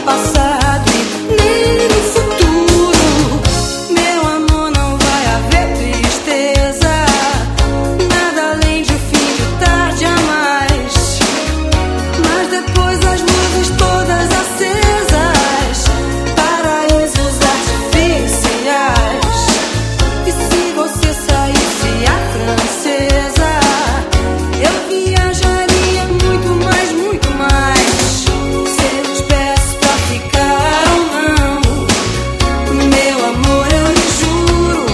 passado e nem no futuro. Meu amor, não vai haver tristeza, nada além de um fim de tarde a mais. Mas depois das luzes todas acesas, paraísos artificiais. E se você saísse a francesa, eu viajaria muito mais, muito mais. Se eu te peço pra ficar ou não, meu amor, eu lhe juro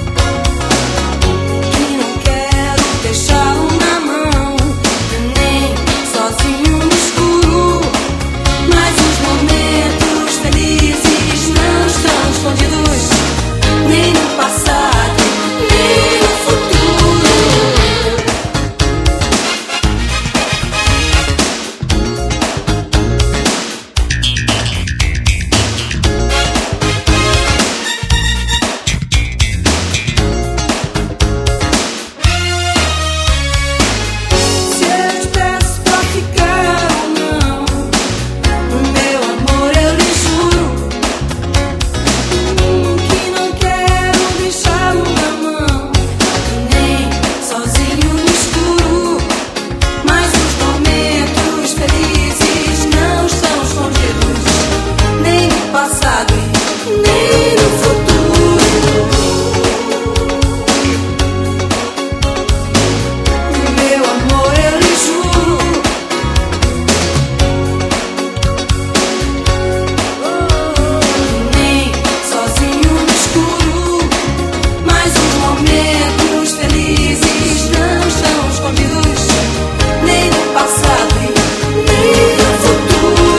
que não quero deixá-lo na mão, nem sozinho no escuro. Mas os momentos felizes não estão escondidos, nem no passado, nem no futuro. Se eu te peço pra ficar ou não, meu amor, eu lhe juro que não quero deixá-lo na mão, nem sozinho no escuro. Mas os momentos felizes não estão escondidos, nem no passado e nem no futuro. Meu amor, eu lhe juro, nem sozinho no escuro. Mas os momentos felizes não estão escondidos, nem no passado e nem no futuro.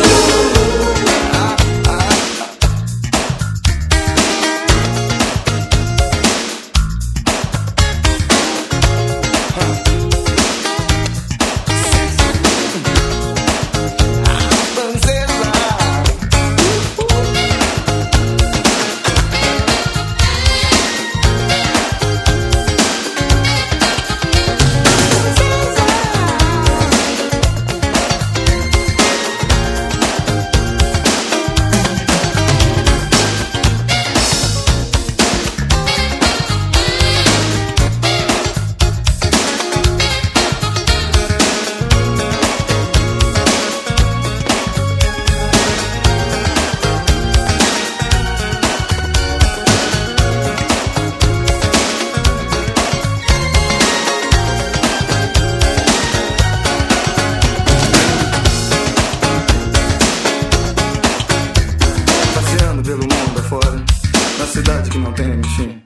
Passeando pelo mundo afora, na cidade que não tem fim.